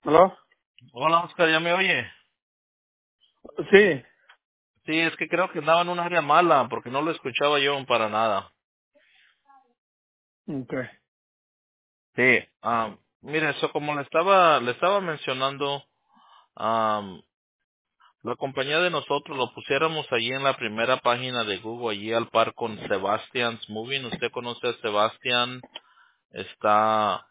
¿Aló? Hola, Oscar, ¿ya me oye? Sí. Sí, es que creo que andaba en un área mala porque no lo escuchaba yo para nada. Okay. Sí. Mire, eso como le estaba mencionando, am, la compañía de nosotros lo pusiéramos allí en la primera página de Google, allí al par con Sebastian's Moving. ¿Usted conoce a Sebastian? Está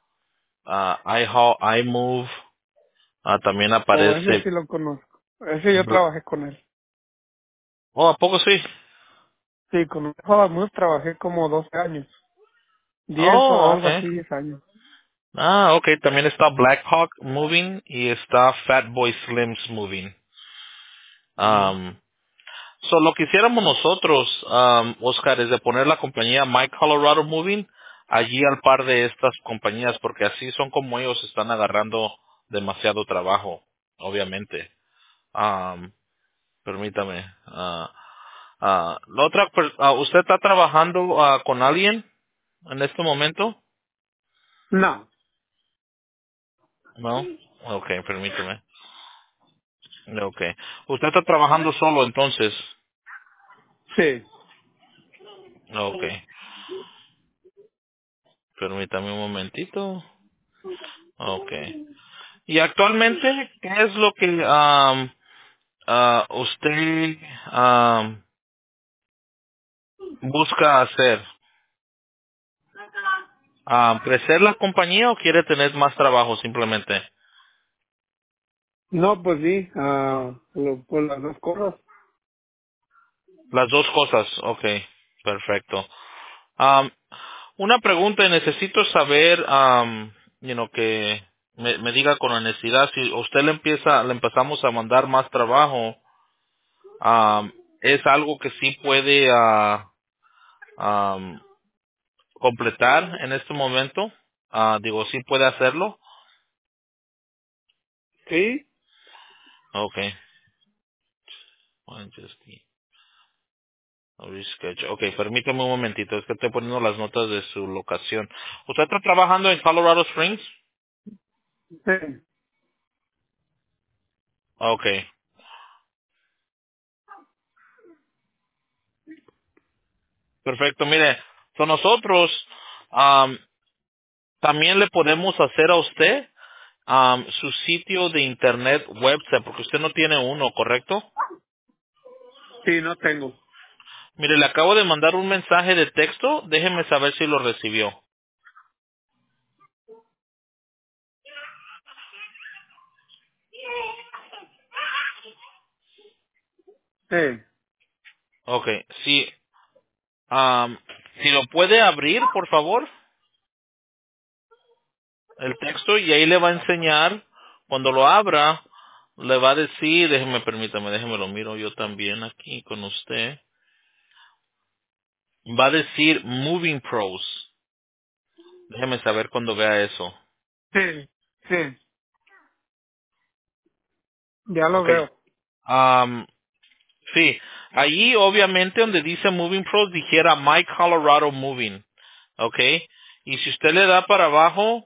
iMove, también O ese aparece. sí lo conozco. Ese yo trabajé con él. Oh, ¿a poco sí? Sí, con el Jodamuz trabajé como 12 años. 10 o Oh, algo okay. así, 10 años. Okay, también está Blackhawk Moving y está Fatboy Slims Moving. Ujú. Um, lo que hiciéramos nosotros, Oscar, es de poner la compañía My Colorado Moving allí al par de estas compañías, porque así son como ellos están agarrando demasiado trabajo, obviamente. Um, Permítame. La otra, ¿usted está trabajando con alguien en este momento? No. No. Okay, permíteme. Okay. ¿Usted está trabajando solo entonces? Sí. Okay. Permítame un momentito. Okay. Y actualmente, ¿qué es lo que usted busca hacer? ¿Crecer la compañía o quiere tener más trabajo simplemente? No, pues sí, pues las dos cosas. Las dos cosas. Okay. Perfecto. Um, una pregunta, y necesito saber, que me diga con honestidad, si usted le empezamos a mandar más trabajo, es algo que sí puede completar en este momento. Digo, sí puede hacerlo. Sí. Okay. Reschedule. Okay, permítame un momentito, es que estoy poniendo las notas de su locación. ¿Usted está trabajando en Colorado Springs? Sí. Okay, perfecto. Mire, so nosotros también le podemos hacer a usted su sitio de internet website, porque usted no tiene uno, ¿correcto? Sí, no tengo. Mire, le acabo de mandar un mensaje de texto, déjeme saber si lo recibió. Sí. Okay, sí. Si lo puede abrir, por favor, el texto, y ahí le va a enseñar, cuando lo abra, le va a decir, déjeme lo miro yo también aquí con usted, va a decir Moving Pros. Déjeme saber cuando vea eso. Sí. Sí. Ya lo Okay. veo. Sí, allí obviamente donde dice Moving Pros dijera My Colorado Moving, ¿ok? Y si usted le da para abajo,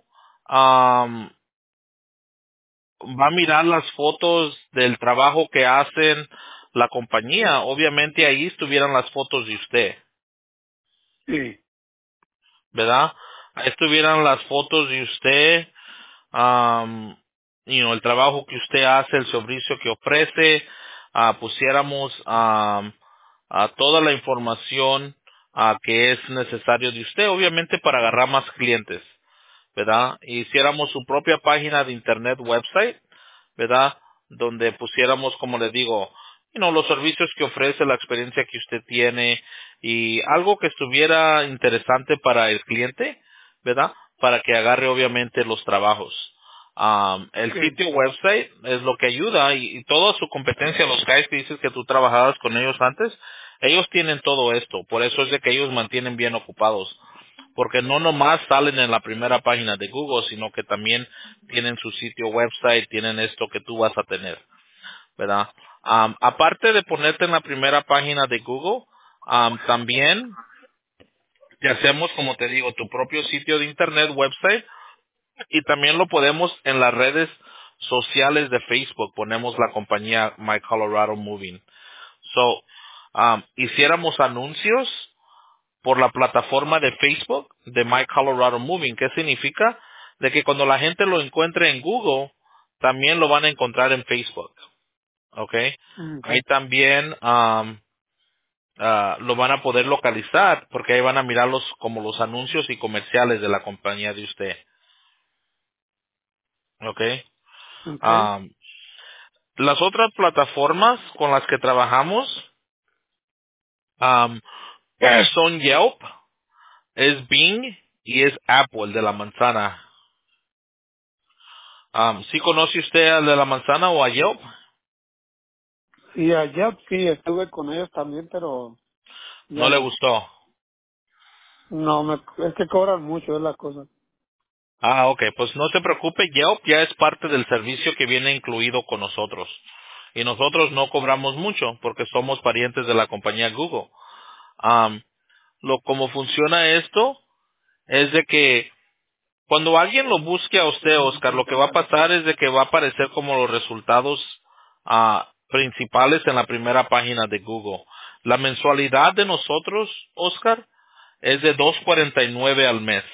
va a mirar las fotos del trabajo que hacen la compañía. Obviamente ahí estuvieran las fotos de usted, Sí. ¿verdad? Ahí estuvieran las fotos de usted, um, el trabajo que usted hace, el servicio que ofrece, pusiéramos a toda la información que es necesario de usted, obviamente para agarrar más clientes, ¿verdad? Hiciéramos su propia página de internet website, ¿verdad? Donde pusiéramos, como le digo, los servicios que ofrece, la experiencia que usted tiene y algo que estuviera interesante para el cliente, ¿verdad? Para que agarre obviamente los trabajos. El Sí. sitio website es lo que ayuda y toda su competencia, los guys que dices que tú trabajabas con ellos antes, ellos tienen todo esto, por eso es de que ellos mantienen bien ocupados, porque no nomás salen en la primera página de Google, sino que también tienen su sitio website, tienen esto que tú vas a tener, ¿verdad? Aparte de ponerte en la primera página de Google, también te hacemos, como te digo, tu propio sitio de internet website y también lo podemos en las redes sociales de Facebook ponemos la compañía My Colorado Moving. So, hiciéramos anuncios por la plataforma de Facebook de My Colorado Moving. ¿Qué significa? De que cuando la gente lo encuentre en Google, también lo van a encontrar en Facebook. ¿Ok? Ahí Okay. también lo van a poder localizar porque ahí van a mirarlos como los anuncios y comerciales de la compañía de usted. ¿Ok? Okay. Um, las otras plataformas con las que trabajamos um, son Yelp, es Bing y es Apple, el de la manzana. ¿Sí conoce usted al de la manzana o a Yelp? Sí, allá sí estuve con ellos también, pero No ya le no. gustó. No, es que cobran mucho, es la cosa. Ah, ok, pues no se preocupe, Yelp ya es parte del servicio que viene incluido con nosotros. Y nosotros no cobramos mucho porque somos parientes de la compañía Google. Am, Cómo funciona esto es de que cuando alguien lo busque a usted, Oscar, lo que va a pasar es de que va a aparecer como los resultados principales en la primera página de Google. La mensualidad de nosotros, Oscar, es de 2.49 al mes.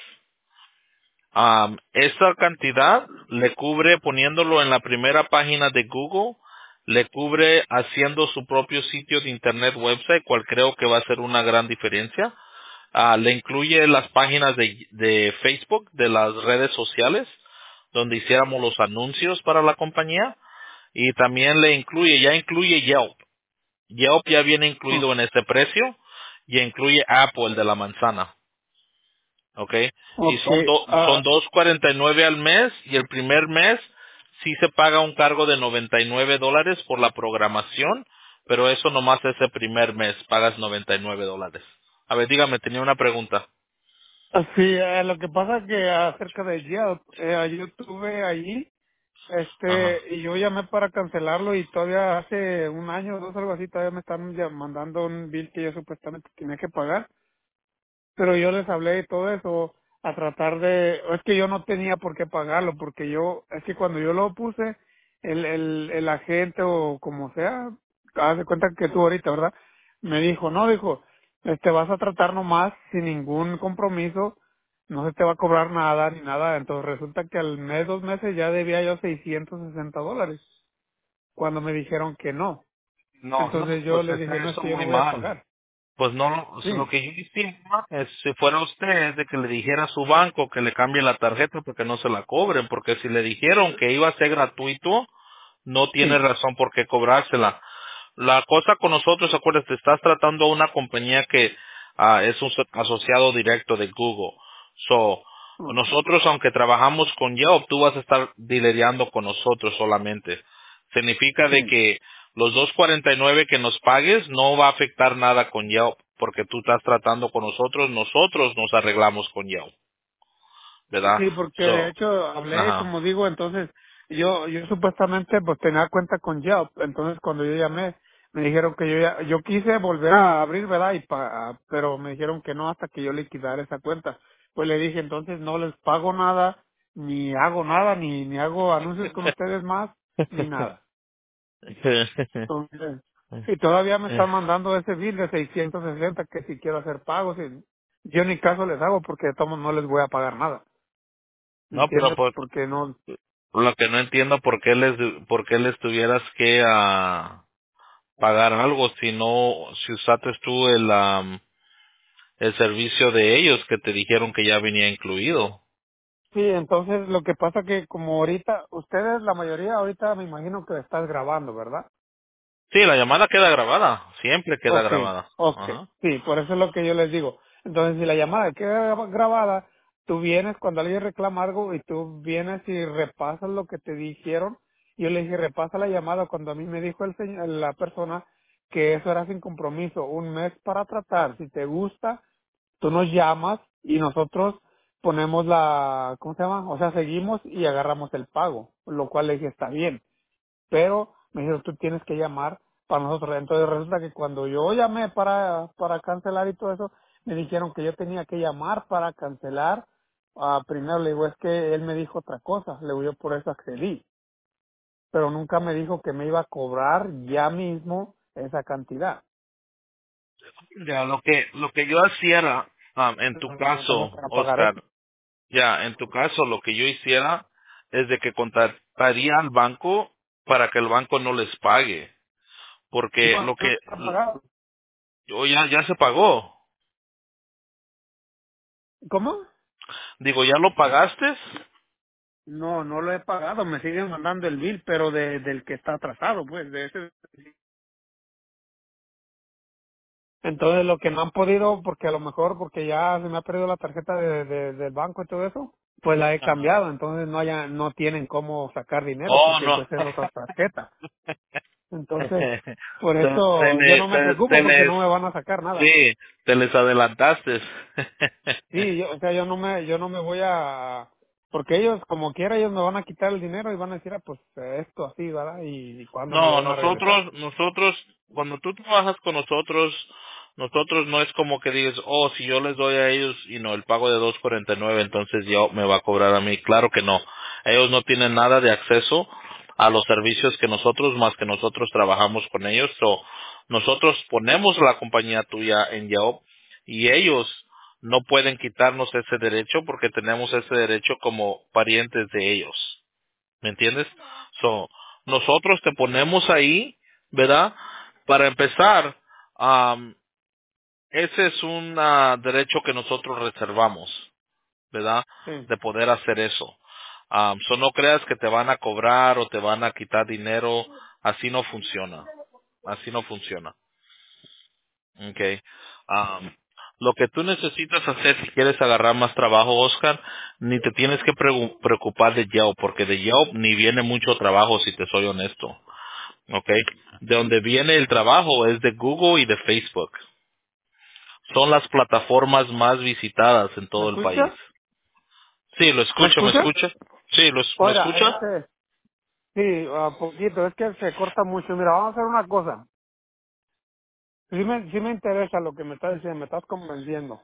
Esa cantidad le cubre poniéndolo en la primera página de Google, le cubre haciendo su propio sitio de internet website, cual creo que va a ser una gran diferencia. Le incluye las páginas de Facebook, de las redes sociales, donde hiciéramos los anuncios para la compañía, y también ya incluye Yelp. Yelp ya viene Oh, incluido en este precio, y incluye Apple, el de la manzana. ¿Ok? Y okay. son 2.49 al mes y el primer mes sí se paga un cargo de $99 por la programación, pero eso nomás ese primer mes pagas $99. A ver, dígame, tenía una pregunta. Sí, lo que pasa que acerca de Yelp, yo estuve allí, Ajá. y yo llamé para cancelarlo y todavía hace un año o dos, algo así, todavía me están mandando un bill que yo supuestamente tenía que pagar. Pero yo les hablé y todo eso a tratar de, es que yo no tenía por qué pagarlo, porque es que cuando yo lo puse, el agente o como sea, haz de cuenta que tú ahorita, ¿verdad? Me dijo, no, dijo, vas a tratar nomás sin ningún compromiso, no se te va a cobrar nada ni nada, entonces resulta que al mes, 2 meses ya debía yo $660, cuando me dijeron que no. No, no, Entonces yo pues les es dije, no, es eso que yo no muy voy a mal. pagar. Pues no, o sea, lo Sí, que yo hiciera es, si fuera usted, es de que le dijera a su banco que le cambie la tarjeta porque no se la cobren, porque si le dijeron que iba a ser gratuito, no tiene sí, razón por qué cobrársela. La cosa con nosotros, acuérdate, estás tratando a una compañía que es un asociado directo de Google. So, ok, nosotros, aunque trabajamos con Yelp, tú vas a estar dilereando con nosotros solamente. Significa de sí. que los 2.49 que nos pagues no va a afectar nada con Yelp, porque tú estás tratando con nosotros nos arreglamos con Yelp, ¿verdad? Sí, porque de So, hecho hablé, ajá. como digo, entonces yo supuestamente pues tenía cuenta con Yelp, entonces cuando yo llamé me dijeron que yo quise volver a abrir, ¿verdad? Pero me dijeron que no hasta que yo liquidara esa cuenta. Pues le dije, entonces no les pago nada, ni hago nada, ni hago anuncios con ustedes más, ni nada. Entonces, y todavía me están mandando ese bill de 660 que si quiero hacer pagos, y yo ni caso les hago porque de todos modos no les voy a pagar nada. ¿Me No, pero entiendes? Porque no. lo que no entiendo por qué les tuvieras que pagar algo si no, si usaste tú el servicio de ellos que te dijeron que ya venía incluido. Sí, entonces lo que pasa que como ahorita, ustedes, la mayoría ahorita me imagino que estás grabando, ¿verdad? Sí, la llamada queda grabada, siempre queda Okay, grabada. okay. Ajá. Sí, por eso es lo que yo les digo. Entonces, si la llamada queda grabada, tú vienes cuando alguien reclama algo y tú vienes y repasas lo que te dijeron. Yo le dije, repasa la llamada cuando a mí me dijo la persona que eso era sin compromiso, un mes para tratar. Si te gusta, tú nos llamas y nosotros ponemos ¿cómo se llama? O sea, seguimos y agarramos el pago, lo cual le dije, está bien, pero me dijeron, tú tienes que llamar para nosotros. Entonces resulta que cuando yo llamé para cancelar y todo eso, me dijeron que yo tenía que llamar para cancelar. Primero le digo, es que él me dijo otra cosa, le digo, yo por eso accedí. pero nunca me dijo que me iba a cobrar ya mismo esa cantidad. Ya, lo que yo hacía era, en tu No tengo caso, para pagar Oscar, eso. ya, en tu caso, lo que yo hiciera es de que contactaría al banco para que el banco no les pague. Porque No, no está pagado. ya se pagó. ¿Cómo? Digo, ¿ya lo pagaste? No, no lo he pagado, me siguen mandando el bill, pero del que está atrasado, pues, de ese. Entonces lo que no han podido, porque a lo mejor, porque ya se me ha perdido la tarjeta del banco y todo eso, pues la he Ajá. cambiado, entonces no tienen cómo sacar dinero, Oh, porque no. pues es otra tarjeta. Entonces, por te, eso yo no le- me te, preocupo te porque les, no me van a sacar nada. sí, te les adelantaste. Sí, o sea, yo no me voy a, porque ellos, como quiera, ellos me van a quitar el dinero y van a decir, ah, pues esto así, ¿verdad? Y cuándo me lo No, van a regresar. nosotros, cuando tú trabajas con nosotros no es como que digas, oh, si yo les doy a ellos, el pago de 2.49, entonces yo me va a cobrar a mí. Claro que no. Ellos no tienen nada de acceso a los servicios que nosotros, más que nosotros trabajamos con ellos. So, nosotros ponemos la compañía tuya en Yelp y ellos no pueden quitarnos ese derecho porque tenemos ese derecho como parientes de ellos. ¿Me entiendes? So, nosotros te ponemos ahí, ¿verdad? Para empezar, ese es un derecho que nosotros reservamos, ¿verdad? Sí. De poder hacer eso. No creas que te van a cobrar o te van a quitar dinero. Así no funciona. Así no funciona. Okay. Lo que tú necesitas hacer si quieres agarrar más trabajo, Oscar, ni te tienes que preocupar de Yelp, porque de Yelp ni viene mucho trabajo, si te soy honesto. Okay. De donde viene el trabajo es de Google y de Facebook. Son las plataformas más visitadas en ¿Me todo el país. escucha? Sí, lo ¿Me escucho, ¿me escucha? escucha? Sí, ¿me Oiga, escucha? sí, a poquito, es que se corta mucho. Mira, vamos a hacer una cosa. Sí me interesa lo que me estás diciendo, me estás convenciendo.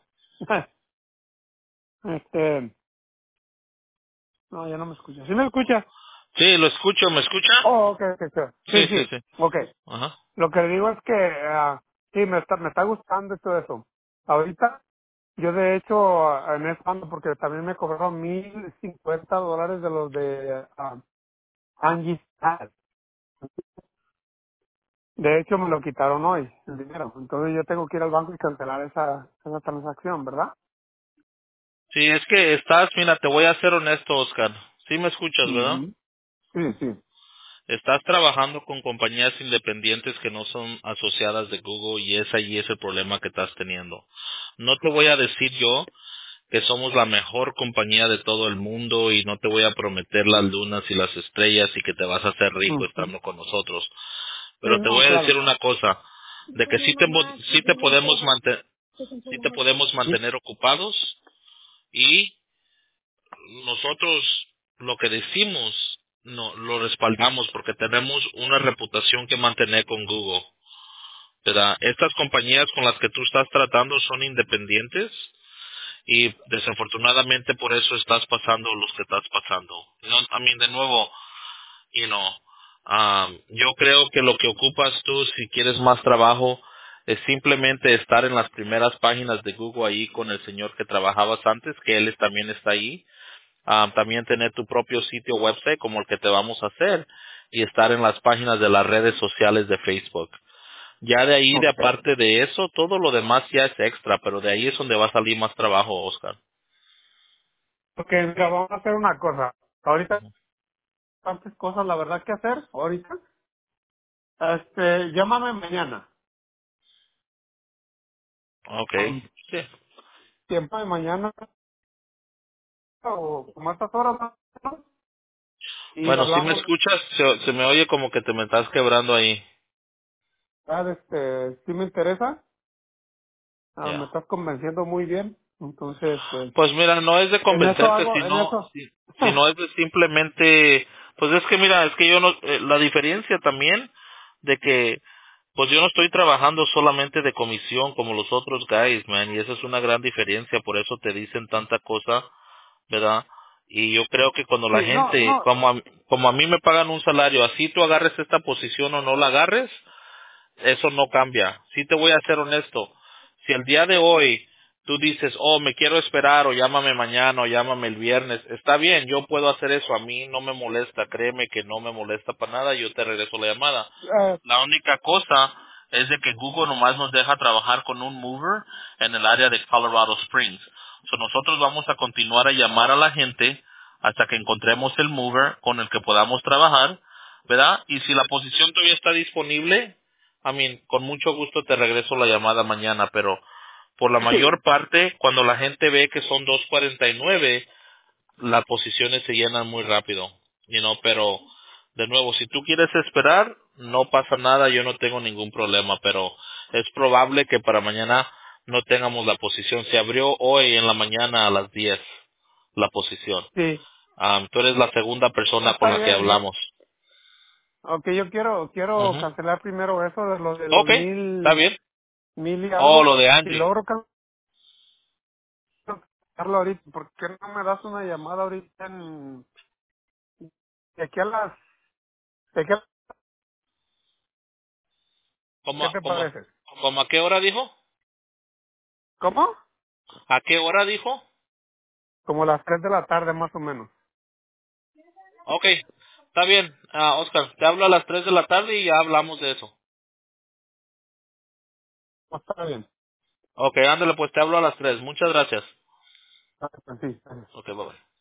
No, ya no me escucha. ¿Sí me escucha? Sí, lo escucho, ¿me escucha? Oh, ok, sure. Sí, Sí, sí, sí, sí. ok. Ajá. Lo que digo es que, sí, me está gustando todo eso. Ahorita, yo de hecho, en eso ando porque también me cobraron $1,050 de los de Angie's Ad. De hecho, me lo quitaron hoy, el dinero. Entonces yo tengo que ir al banco y cancelar esa transacción, ¿verdad? Sí, es que mira, te voy a ser honesto, Oscar. Sí me escuchas, ¿verdad? Ujú. Sí, sí. Estás trabajando con compañías independientes que no son asociadas de Google y allí es el problema que estás teniendo. No te voy a decir yo que somos la mejor compañía de todo el mundo y no te voy a prometer las lunas y las estrellas y que te vas a hacer rico Ujú. estando con nosotros. Sí, Pero te no, voy a decir claro. una cosa, de que sí te podemos Sí. mantener ocupados y nosotros lo que decimos no lo respaldamos porque tenemos una reputación que mantener con Google, ¿verdad? Estas compañías con las que tú estás tratando son independientes y desafortunadamente por eso estás pasando los que estás pasando. No, también de nuevo, you know, yo creo que lo que ocupas tú si quieres más trabajo es simplemente estar en las primeras páginas de Google ahí con el señor que trabajabas antes, que también está ahí. También tener tu propio sitio website como el que te vamos a hacer y estar en las páginas de las redes sociales de Facebook. Ya de ahí, de Ok. aparte de eso, todo lo demás ya es extra, pero de ahí es donde va a salir más trabajo, Oscar. Ok, mira, vamos a hacer una cosa. Ahorita, tantas cosas, la verdad, que hacer, ahorita. Llámame mañana. Okay. Sí. Tiempo de mañana, o como a estas horas, ¿no? Y Bueno, si me hablamos, escuchas, se me oye como que te me estás quebrando ahí. ¿verdad? Si me interesa, me Ya. estás convenciendo muy bien. Entonces, pues, Pues mira, no es de en eso convencerte, hago, en sino, eso. sino es de simplemente, pues es que mira, es que yo no, la diferencia también de que, pues yo no estoy trabajando solamente de comisión como los otros guys, man, y esa es una gran diferencia, por eso te dicen tanta cosa, ¿verdad? Y yo creo que cuando la Sí, no, gente, no, como a mí me pagan un salario, así tú agarres esta posición o no la agarres, eso no cambia. Sí te voy a ser honesto. Si el día de hoy tú dices, oh, me quiero esperar o llámame mañana o llámame el viernes, está bien, yo puedo hacer eso. A mí no me molesta, créeme que no me molesta para nada, yo te regreso la llamada. eh, La única cosa es de que Google nomás nos deja trabajar con un mover en el área de Colorado Springs. So, nosotros vamos a continuar a llamar a la gente hasta que encontremos el mover con el que podamos trabajar, ¿verdad? Y si la posición todavía está disponible, con mucho gusto te regreso la llamada mañana, pero por la sí, mayor parte, cuando la gente ve que son 2:49, las posiciones se llenan muy rápido, pero de nuevo, si tú quieres esperar, no pasa nada, yo no tengo ningún problema, pero es probable que para mañana no tengamos la posición. Se abrió hoy en la mañana a las 10 la posición. sí. Tú eres la segunda No, persona con está la que bien. hablamos. Ok, yo quiero Ujú. cancelar primero eso de lo de los Ok, está bien. mil y Oh, algo. lo de Y Angie. logro cancelarlo ahorita. ¿Por qué no me das una llamada ahorita de aquí a las, de aquí a- ¿qué ¿Cómo, te cómo, parece? cómo a qué hora dijo? ¿Cómo? ¿A qué hora dijo? Como las 3 de la tarde más o menos. Ok, está bien. Oscar, te hablo a las 3 de la tarde y ya hablamos de eso. No, está bien. Ok, ándale, pues te hablo a las 3. Muchas gracias. Ah, pues sí. Ok, bye bye.